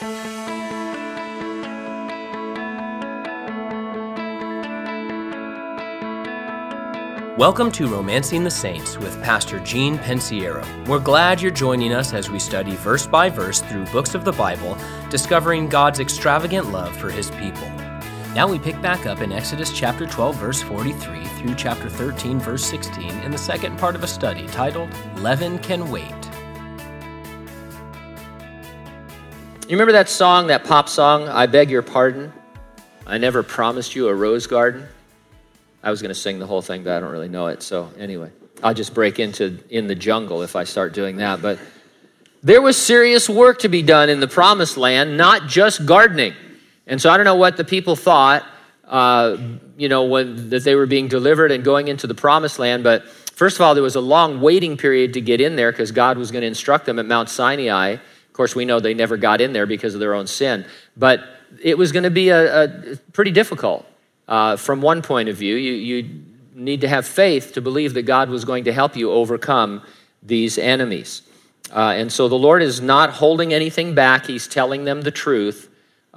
Welcome to Romancing the Saints with Pastor Gene Pensiero. We're glad you're joining us as we study verse by verse through books of the Bible, discovering God's extravagant love for His people. Now we pick back up in Exodus chapter 12, verse 43 through chapter 13, verse 16 in the second part of a study titled, Leaven Can Wait. You remember that song, that pop song, I Beg Your Pardon? I Never Promised You a Rose Garden? I was going to sing the whole thing, but I don't really know it. So anyway, I'll just break into In the Jungle if I start doing that. But there was serious work to be done in the Promised Land, not just gardening. And so I don't know what the people thought, when that they were being delivered and going into the Promised Land. But first of all, there was a long waiting period to get in there because God was going to instruct them at Mount Sinai. Of course, we know they never got in there because of their own sin. But it was going to be a pretty difficult. From one point of view, you need to have faith to believe that God was going to help you overcome these enemies. And so the Lord is not holding anything back. He's telling them the truth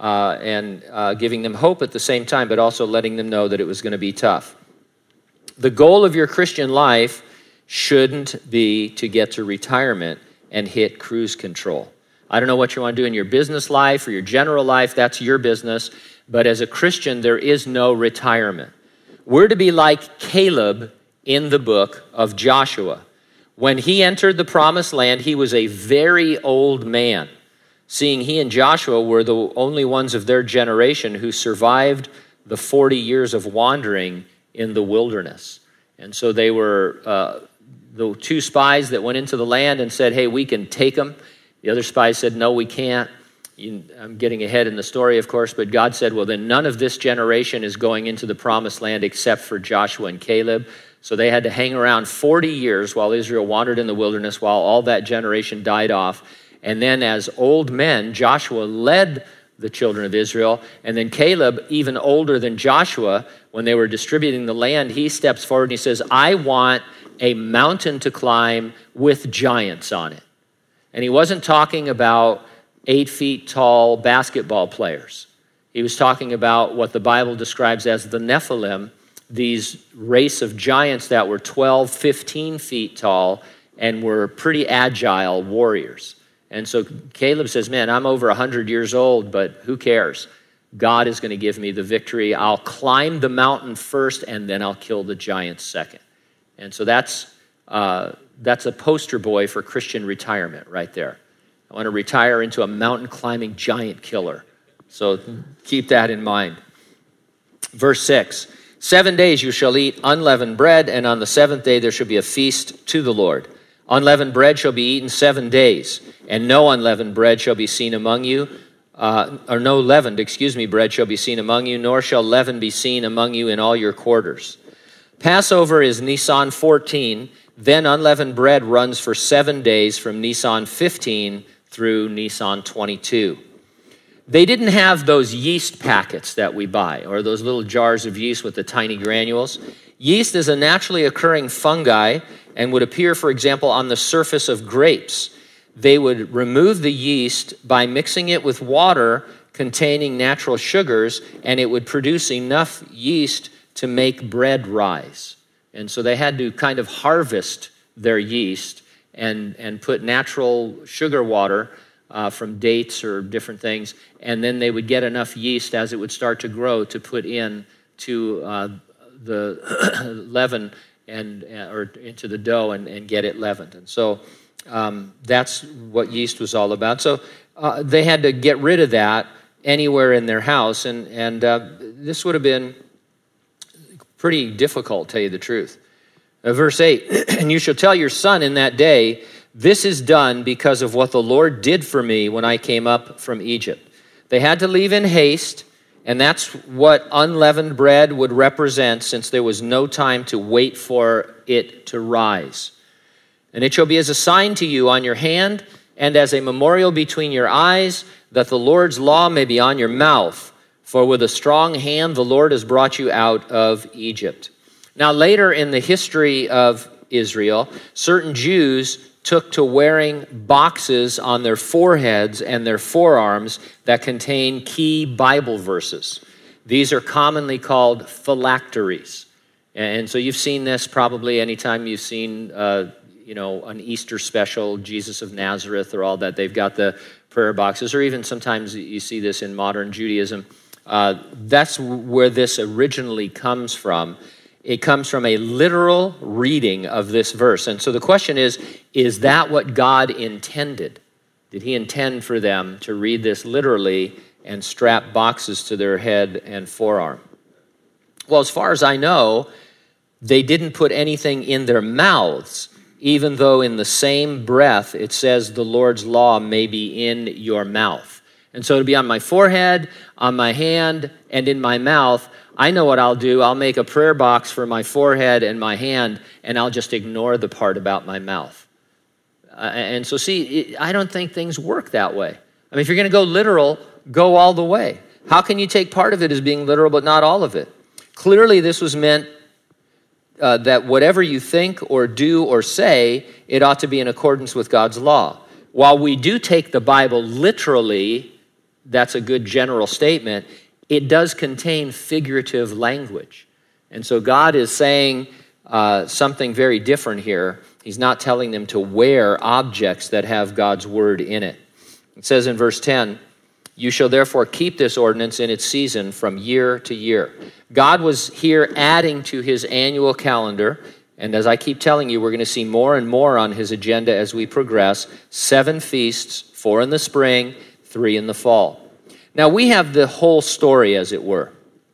and giving them hope at the same time, but also letting them know that it was going to be tough. The goal of your Christian life shouldn't be to get to retirement and hit cruise control. I don't know what you want to do in your business life or your general life. That's your business. But as a Christian, there is no retirement. We're to be like Caleb in the book of Joshua. When he entered the Promised Land, he was a very old man, seeing he and Joshua were the only ones of their generation who survived the 40 years of wandering in the wilderness. And so they were the two spies that went into the land and said, hey, we can take them. The other spies said, no, we can't. I'm getting ahead in the story, of course, but God said, well, then none of this generation is going into the Promised Land except for Joshua and Caleb. So they had to hang around 40 years while Israel wandered in the wilderness, while all that generation died off. And then as old men, Joshua led the children of Israel. And then Caleb, even older than Joshua, when they were distributing the land, he steps forward and he says, I want a mountain to climb with giants on it. And he wasn't talking about 8 feet tall basketball players. He was talking about what the Bible describes as the Nephilim, these race of giants that were 12, 15 feet tall and were pretty agile warriors. And so Caleb says, man, I'm over 100 years old, but who cares? God is going to give me the victory. I'll climb the mountain first, and then I'll kill the giants second. And so that's a poster boy for Christian retirement right there. I want to retire into a mountain-climbing giant killer. So keep that in mind. Verse 6, 7 days you shall eat unleavened bread, and on the seventh day there shall be a feast to the Lord. Unleavened bread shall be eaten 7 days, and no unleavened bread shall be seen among you, bread shall be seen among you, nor shall leaven be seen among you in all your quarters. Passover is Nisan 14, then unleavened bread runs for 7 days from Nisan 15 through Nisan 22. They didn't have those yeast packets that we buy, or those little jars of yeast with the tiny granules. Yeast is a naturally occurring fungi and would appear, for example, on the surface of grapes. They would remove the yeast by mixing it with water containing natural sugars, and it would produce enough yeast to make bread rise. And so they had to kind of harvest their yeast and put natural sugar water from dates or different things, and then they would get enough yeast as it would start to grow to put in to the leaven or into the dough and get it leavened. And so that's what yeast was all about. So they had to get rid of that anywhere in their house, and this would have been pretty difficult, to tell you the truth. Verse 8, and you shall tell your son in that day, this is done because of what the Lord did for me when I came up from Egypt. They had to leave in haste, and that's what unleavened bread would represent, since there was no time to wait for it to rise. And it shall be as a sign to you on your hand and as a memorial between your eyes, that the Lord's law may be on your mouth. For with a strong hand the Lord has brought you out of Egypt. Now later in the history of Israel, certain Jews took to wearing boxes on their foreheads and their forearms that contain key Bible verses. These are commonly called phylacteries. And so you've seen this probably anytime you've seen an Easter special, Jesus of Nazareth or all that. They've got the prayer boxes, or even sometimes you see this in modern Judaism. That's where this originally comes from. It comes from a literal reading of this verse. And so the question is that what God intended? Did he intend for them to read this literally and strap boxes to their head and forearm? Well, as far as I know, they didn't put anything in their mouths, even though in the same breath it says the Lord's law may be in your mouth. And so it'll be on my forehead, on my hand, and in my mouth. I know what I'll do. I'll make a prayer box for my forehead and my hand, and I'll just ignore the part about my mouth. And so see, I don't think things work that way. I mean, if you're going to go literal, go all the way. How can you take part of it as being literal but not all of it? Clearly, this was meant that whatever you think or do or say, it ought to be in accordance with God's law. While we do take the Bible literally, that's a good general statement, it does contain figurative language. And so God is saying something very different here. He's not telling them to wear objects that have God's word in it. It says in verse 10, "You shall therefore keep this ordinance in its season from year to year." God was here adding to his annual calendar, and as I keep telling you, we're going to see more and more on his agenda as we progress. 7 feasts, 4 in the spring, 3 in the fall. Now, we have the whole story, as it were.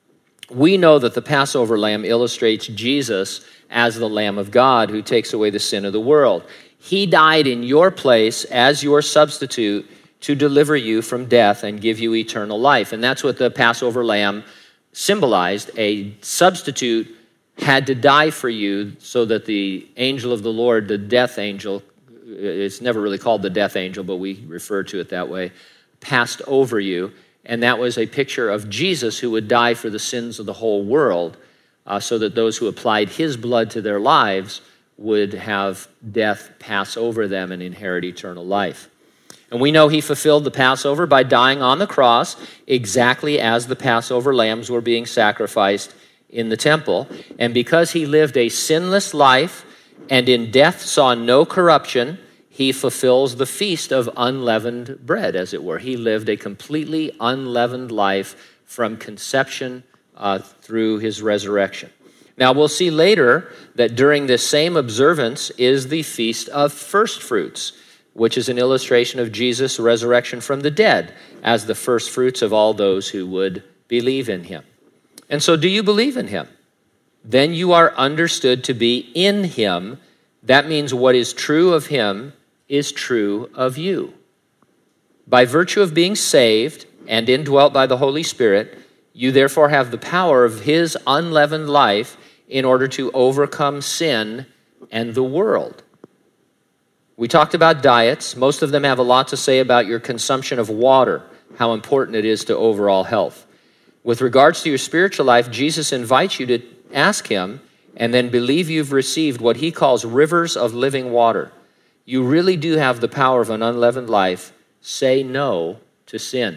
We know that the Passover lamb illustrates Jesus as the Lamb of God who takes away the sin of the world. He died in your place as your substitute to deliver you from death and give you eternal life. And that's what the Passover lamb symbolized. A substitute had to die for you so that the angel of the Lord, the death angel, it's never really called the death angel, but we refer to it that way, passed over you. And that was a picture of Jesus who would die for the sins of the whole world so that those who applied his blood to their lives would have death pass over them and inherit eternal life. And we know he fulfilled the Passover by dying on the cross exactly as the Passover lambs were being sacrificed in the temple. And because he lived a sinless life and in death saw no corruption, he fulfills the feast of unleavened bread, as it were. He lived a completely unleavened life from conception through his resurrection. Now, we'll see later that during this same observance is the Feast of First Fruits, which is an illustration of Jesus' resurrection from the dead as the first fruits of all those who would believe in him. And so, do you believe in him? Then you are understood to be in him. That means what is true of him is true of you. By virtue of being saved and indwelt by the Holy Spirit, you therefore have the power of his unleavened life in order to overcome sin and the world. We talked about diets. Most of them have a lot to say about your consumption of water, how important it is to overall health. With regards to your spiritual life, Jesus invites you to ask him and then believe you've received what he calls rivers of living water. You really do have the power of an unleavened life. Say no to sin.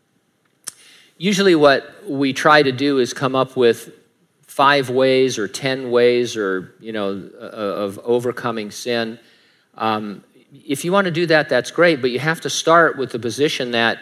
Usually what we try to do is come up with 5 ways or 10 ways or, of overcoming sin. If you want to do that, that's great, but you have to start with the position that,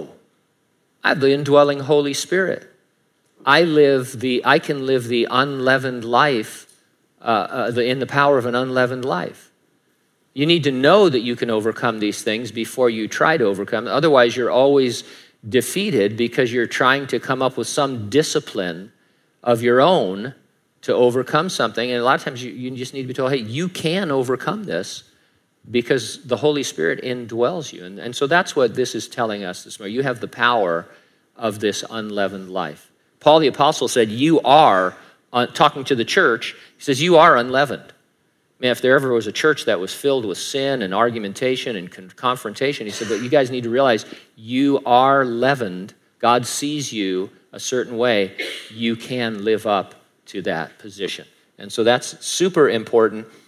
I have the indwelling Holy Spirit. I can live the unleavened life, in the power of an unleavened life. You need to know that you can overcome these things before you try to overcome them. Otherwise, you're always defeated because you're trying to come up with some discipline of your own to overcome something. And a lot of times you just need to be told, hey, you can overcome this because the Holy Spirit indwells you. And so that's what this is telling us this morning. You have the power of this unleavened life. Paul the Apostle said, you are, talking to the church, he says, you are unleavened. Man, if there ever was a church that was filled with sin and argumentation and confrontation, he said, but you guys need to realize you are leavened. God sees you a certain way. You can live up to that position. And so that's super important.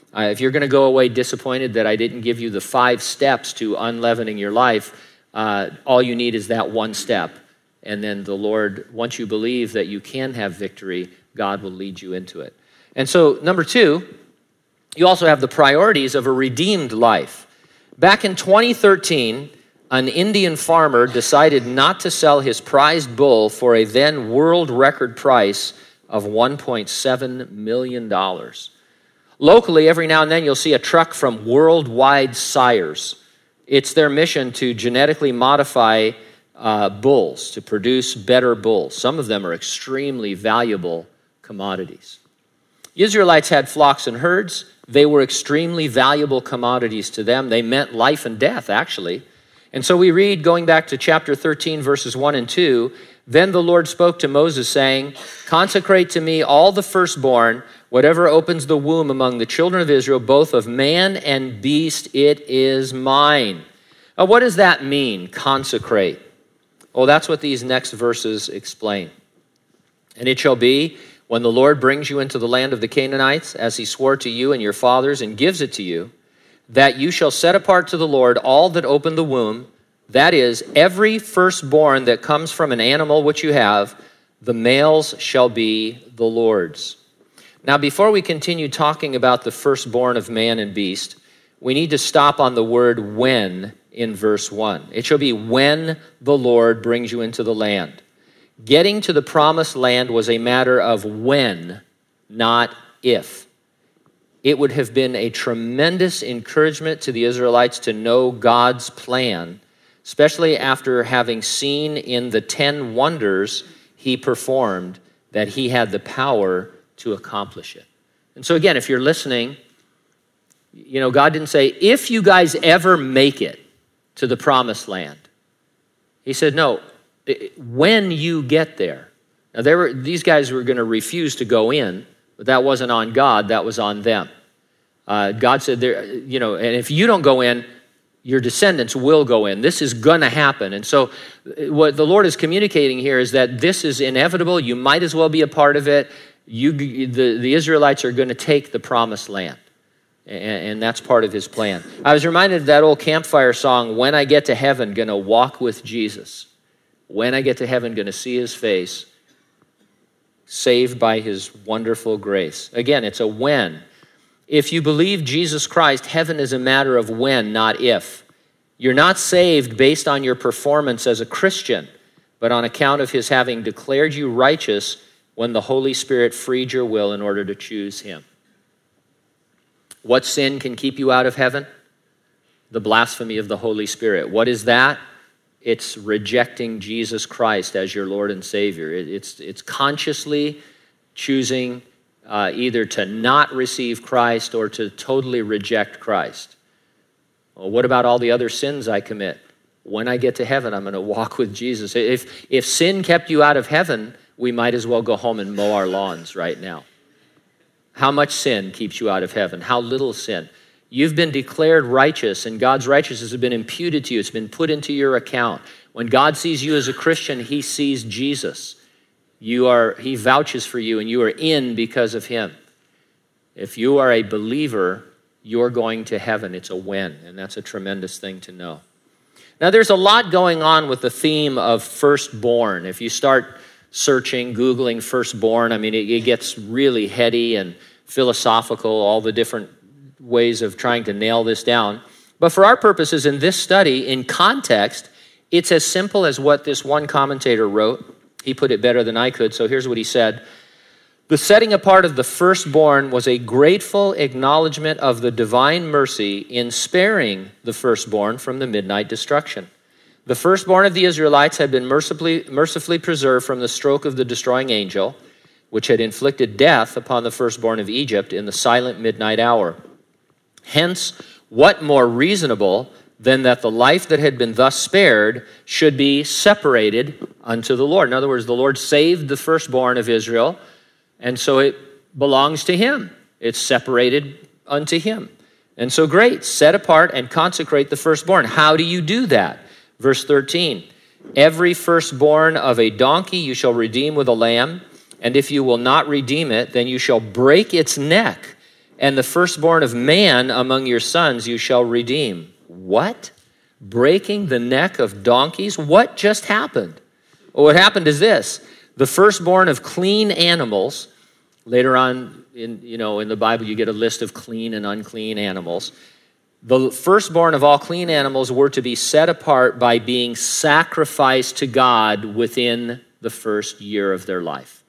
If you're going to go away disappointed that I didn't give you the 5 steps to unleavening your life, all you need is that one step. And then the Lord, once you believe that you can have victory, God will lead you into it. And so, number 2, you also have the priorities of a redeemed life. Back in 2013, an Indian farmer decided not to sell his prized bull for a then world record price of $1.7 million. Locally, every now and then you'll see a truck from Worldwide Sires. It's their mission to genetically modify bulls, to produce better bulls. Some of them are extremely valuable commodities. Israelites had flocks and herds. They were extremely valuable commodities to them. They meant life and death, actually. And so we read, going back to chapter 13, verses 1 and 2, "Then the Lord spoke to Moses, saying, 'Consecrate to me all the firstborn, whatever opens the womb among the children of Israel, both of man and beast, it is mine.'" Now, what does that mean, consecrate? Well, that's what these next verses explain. "And it shall be, when the Lord brings you into the land of the Canaanites, as he swore to you and your fathers, and gives it to you, that you shall set apart to the Lord all that open the womb, that is, every firstborn that comes from an animal which you have, the males shall be the Lord's." Now, before we continue talking about the firstborn of man and beast, we need to stop on the word "when" in verse 1. It shall be when the Lord brings you into the land. Getting to the promised land was a matter of when, not if. It would have been a tremendous encouragement to the Israelites to know God's plan, especially after having seen in the 10 wonders he performed that he had the power to accomplish it. And so again, if you're listening, God didn't say, if you guys ever make it to the promised land. He said, no, when you get there. Now, these guys were going to refuse to go in, but that wasn't on God, that was on them. God said, and if you don't go in, your descendants will go in. This is going to happen. And so what the Lord is communicating here is that this is inevitable. You might as well be a part of it. The Israelites are going to take the promised land. And that's part of his plan. I was reminded of that old campfire song, "When I Get to Heaven, Gonna Walk with Jesus." When I get to heaven, gonna see his face, saved by his wonderful grace. Again, it's a when. If you believe Jesus Christ, heaven is a matter of when, not if. You're not saved based on your performance as a Christian, but on account of his having declared you righteous when the Holy Spirit freed your will in order to choose him. What sin can keep you out of heaven? The blasphemy of the Holy Spirit. What is that? It's rejecting Jesus Christ as your Lord and Savior. It's consciously choosing either to not receive Christ or to totally reject Christ. Well, what about all the other sins I commit? When I get to heaven, I'm going to walk with Jesus. If sin kept you out of heaven, we might as well go home and mow our lawns right now. How much sin keeps you out of heaven? How little sin? You've been declared righteous, and God's righteousness has been imputed to you. It's been put into your account. When God sees you as a Christian, he sees Jesus. He vouches for you, and you are in because of him. If you are a believer, you're going to heaven. It's a when, and that's a tremendous thing to know. Now, there's a lot going on with the theme of firstborn. If you start searching, Googling firstborn, it gets really heady and philosophical, all the different ways of trying to nail this down. But for our purposes in this study, in context, it's as simple as what this one commentator wrote. He put it better than I could, so here's what he said. "The setting apart of the firstborn was a grateful acknowledgement of the divine mercy in sparing the firstborn from the midnight destruction. The firstborn of the Israelites had been mercifully preserved from the stroke of the destroying angel, which had inflicted death upon the firstborn of Egypt in the silent midnight hour. Hence, what more reasonable than that the life that had been thus spared should be separated unto the Lord?" In other words, the Lord saved the firstborn of Israel, and so it belongs to him. It's separated unto him. And so great, set apart and consecrate the firstborn. How do you do that? Verse 13, "Every firstborn of a donkey you shall redeem with a lamb, and if you will not redeem it, then you shall break its neck, and the firstborn of man among your sons you shall redeem. What? Breaking the neck of donkeys? What just happened? Well, what happened is this. The firstborn of clean animals, later on in the Bible you get a list of clean and unclean animals. The firstborn of all clean animals were to be set apart by being sacrificed to God within the first year of their life.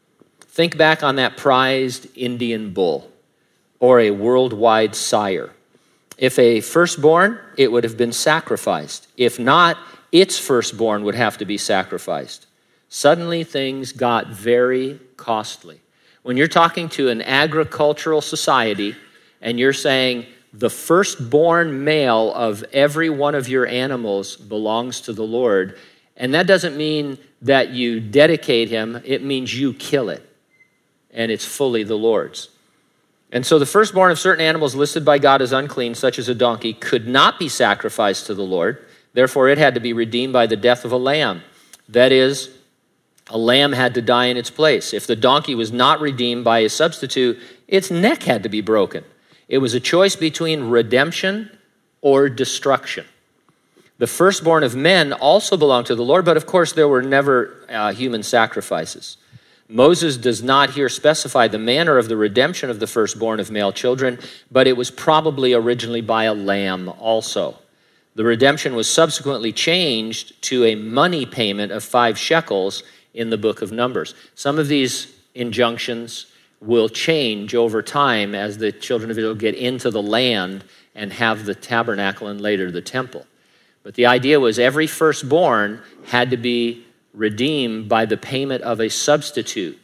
Think back on that prized Indian bull or a worldwide sire. If a firstborn, it would have been sacrificed. If not, its firstborn would have to be sacrificed. Suddenly things got very costly. When you're talking to an agricultural society and you're saying, the firstborn male of every one of your animals belongs to the Lord. And that doesn't mean that you dedicate him. It means you kill it. And it's fully the Lord's. And so the firstborn of certain animals listed by God as unclean, such as a donkey, could not be sacrificed to the Lord. Therefore, it had to be redeemed by the death of a lamb. That is, a lamb had to die in its place. If the donkey was not redeemed by a substitute, its neck had to be broken. It was a choice between redemption or destruction. The firstborn of men also belonged to the Lord, but of course there were never human sacrifices. Moses does not here specify the manner of the redemption of the firstborn of male children, but it was probably originally by a lamb also. The redemption was subsequently changed to a money payment of 5 shekels in the book of Numbers. Some of these injunctions will change over time as the children of Israel get into the land and have the tabernacle and later the temple. But the idea was every firstborn had to be redeemed by the payment of a substitute.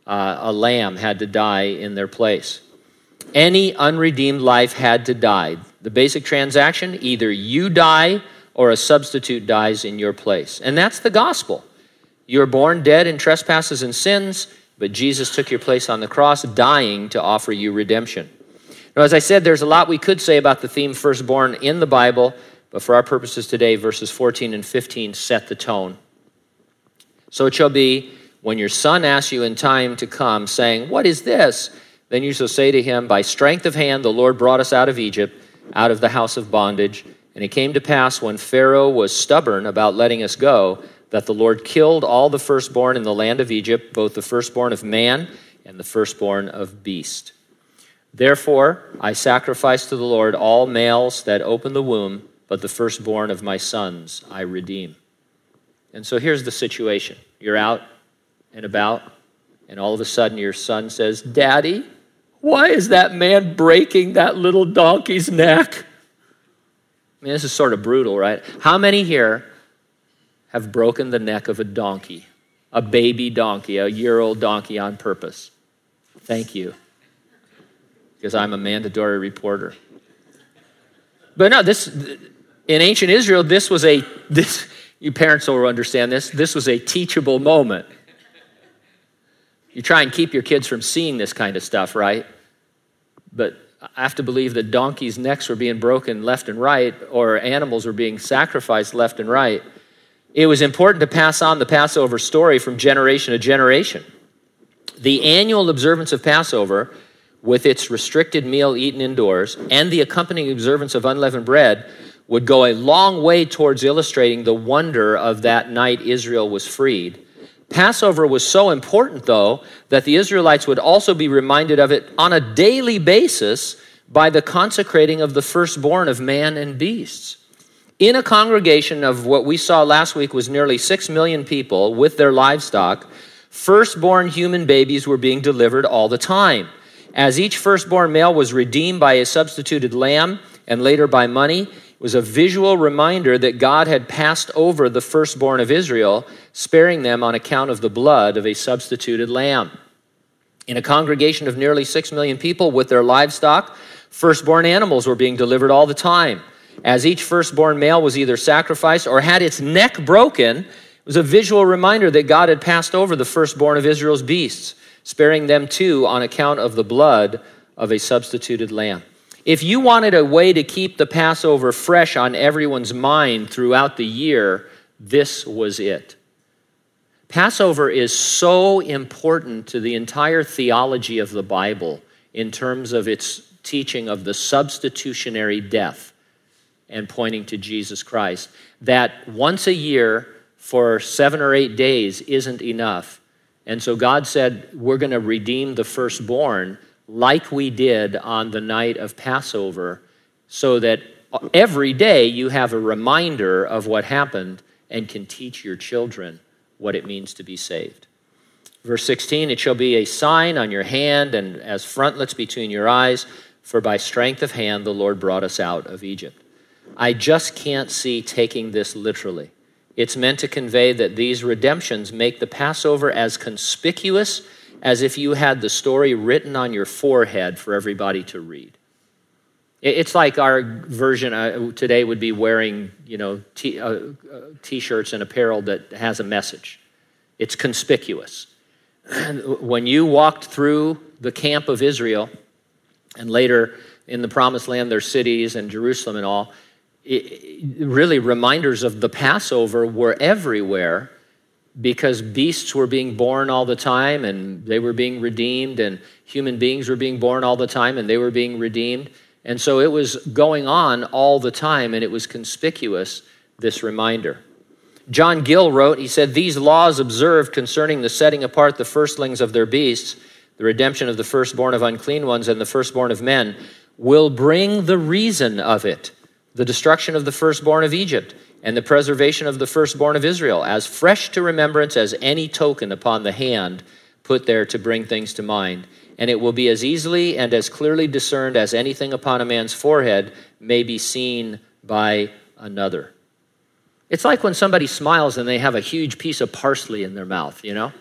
A lamb had to die in their place. Any unredeemed life had to die. The basic transaction, either you die or a substitute dies in your place. And that's the gospel. You're born dead in trespasses and sins, but Jesus took your place on the cross, dying to offer you redemption. Now, as I said, there's a lot we could say about the theme firstborn in the Bible, but for our purposes today, verses 14 and 15 set the tone. So it shall be, when your son asks you in time to come, saying, "What is this?" Then you shall say to him, "By strength of hand the Lord brought us out of Egypt, out of the house of bondage. And it came to pass when Pharaoh was stubborn about letting us go, that the Lord killed all the firstborn in the land of Egypt, both the firstborn of man and the firstborn of beast. Therefore I sacrifice to the Lord all males that open the womb, but the firstborn of my sons I redeem." And so here's the situation. You're out and about, and all of a sudden your son says, "Daddy, why is that man breaking that little donkey's neck?" I mean, this is sort of brutal, right? How many here have broken the neck of a donkey, a baby donkey, a year-old donkey on purpose? Thank you, because I'm a mandatory reporter. But no, in ancient Israel, you parents will understand this was a teachable moment. You try and keep your kids from seeing this kind of stuff, right? But I have to believe that donkeys' necks were being broken left and right, or animals were being sacrificed left and right. It was important to pass on the Passover story from generation to generation. The annual observance of Passover, with its restricted meal eaten indoors, and the accompanying observance of unleavened bread, would go a long way towards illustrating the wonder of that night Israel was freed. Passover was so important, though, that the Israelites would also be reminded of it on a daily basis by the consecrating of the firstborn of man and beasts. In a congregation of what we saw last week was nearly 6 million people with their livestock, firstborn human babies were being delivered all the time. As each firstborn male was redeemed by a substituted lamb and later by money, it was a visual reminder that God had passed over the firstborn of Israel, sparing them on account of the blood of a substituted lamb. In a congregation of nearly 6 million people with their livestock, firstborn animals were being delivered all the time. As each firstborn male was either sacrificed or had its neck broken, it was a visual reminder that God had passed over the firstborn of Israel's beasts, sparing them too on account of the blood of a substituted lamb. If you wanted a way to keep the Passover fresh on everyone's mind throughout the year, this was it. Passover is so important to the entire theology of the Bible. in terms of its teaching of the substitutionary death and pointing to Jesus Christ, that once a year for 7 or 8 days isn't enough. And so God said, we're going to redeem the firstborn like we did on the night of Passover, so that every day you have a reminder of what happened and can teach your children what it means to be saved. Verse 16, it shall be a sign on your hand and as frontlets between your eyes, for by strength of hand the Lord brought us out of Egypt. I just can't see taking this literally. It's meant to convey that these redemptions make the Passover as conspicuous as if you had the story written on your forehead for everybody to read. It's like our version today would be wearing, T-shirts and apparel that has a message. It's conspicuous. When you walked through the camp of Israel, and later in the Promised Land, their cities and Jerusalem and all, really reminders of the Passover were everywhere, because beasts were being born all the time and they were being redeemed, and human beings were being born all the time and they were being redeemed. And so it was going on all the time, and it was conspicuous, this reminder. John Gill wrote, he said, these laws observed concerning the setting apart the firstlings of their beasts, the redemption of the firstborn of unclean ones and the firstborn of men, will bring the reason of it, the destruction of the firstborn of Egypt, and the preservation of the firstborn of Israel, as fresh to remembrance as any token upon the hand put there to bring things to mind. And it will be as easily and as clearly discerned as anything upon a man's forehead may be seen by another. It's like when somebody smiles and they have a huge piece of parsley in their mouth,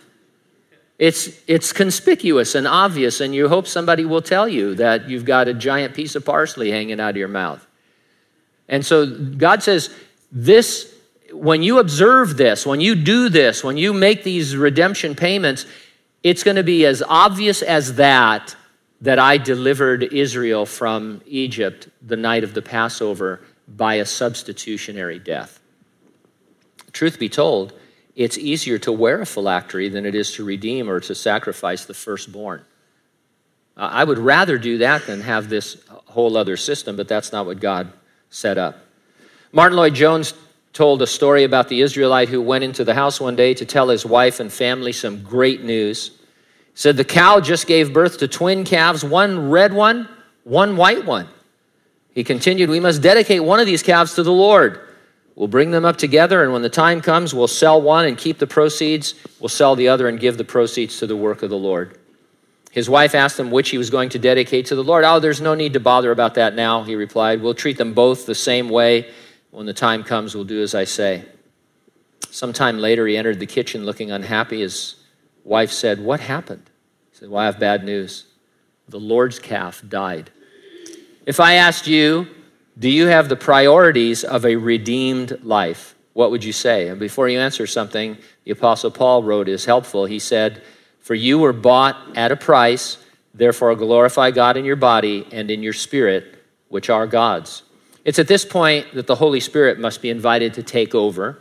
It's conspicuous and obvious, and you hope somebody will tell you that you've got a giant piece of parsley hanging out of your mouth. And so God says, this, when you observe this, when you do this, when you make these redemption payments, it's going to be as obvious as that I delivered Israel from Egypt the night of the Passover by a substitutionary death. Truth be told, it's easier to wear a phylactery than it is to redeem or to sacrifice the firstborn. I would rather do that than have this whole other system, but that's not what God set up. Martin Lloyd-Jones told a story about the Israelite who went into the house one day to tell his wife and family some great news. He said, the cow just gave birth to twin calves, one red one, one white one. He continued, we must dedicate one of these calves to the Lord. We'll bring them up together, and when the time comes, we'll sell one and keep the proceeds. We'll sell the other and give the proceeds to the work of the Lord. His wife asked him which he was going to dedicate to the Lord. Oh, there's no need to bother about that now, he replied. We'll treat them both the same way. When the time comes, we'll do as I say. Sometime later, he entered the kitchen looking unhappy. His wife said, what happened? He said, well, I have bad news. The Lord's calf died. If I asked you, do you have the priorities of a redeemed life? What would you say? And before you answer something, the Apostle Paul wrote is helpful. He said, for you were bought at a price, therefore glorify God in your body and in your spirit, which are God's. It's at this point that the Holy Spirit must be invited to take over.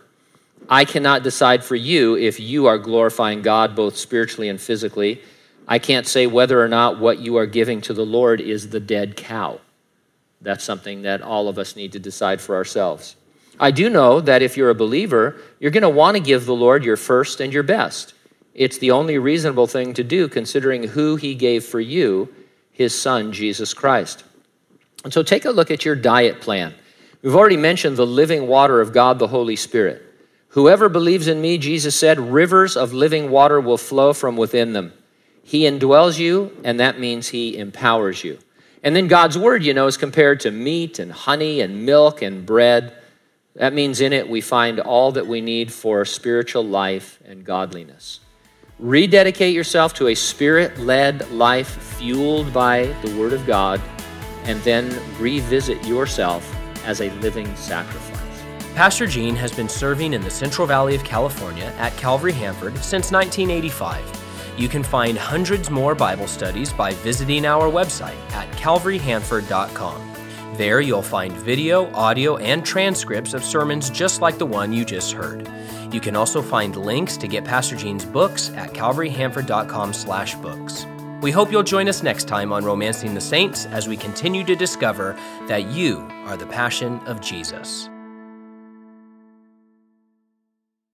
I cannot decide for you if you are glorifying God both spiritually and physically. I can't say whether or not what you are giving to the Lord is the dead cow. That's something that all of us need to decide for ourselves. I do know that if you're a believer, you're going to want to give the Lord your first and your best. It's the only reasonable thing to do considering who he gave for you, his son, Jesus Christ. And so take a look at your diet plan. We've already mentioned the living water of God, the Holy Spirit. Whoever believes in me, Jesus said, rivers of living water will flow from within them. He indwells you, and that means he empowers you. And then God's word, is compared to meat and honey and milk and bread. That means in it we find all that we need for spiritual life and godliness. Rededicate yourself to a spirit-led life fueled by the word of God, and then revisit yourself as a living sacrifice. Pastor Gene has been serving in the Central Valley of California at Calvary Hanford since 1985. You can find hundreds more Bible studies by visiting our website at calvaryhanford.com. There you'll find video, audio, and transcripts of sermons just like the one you just heard. You can also find links to get Pastor Gene's books at calvaryhanford.com/books. We hope you'll join us next time on Romancing the Saints as we continue to discover that you are the passion of Jesus.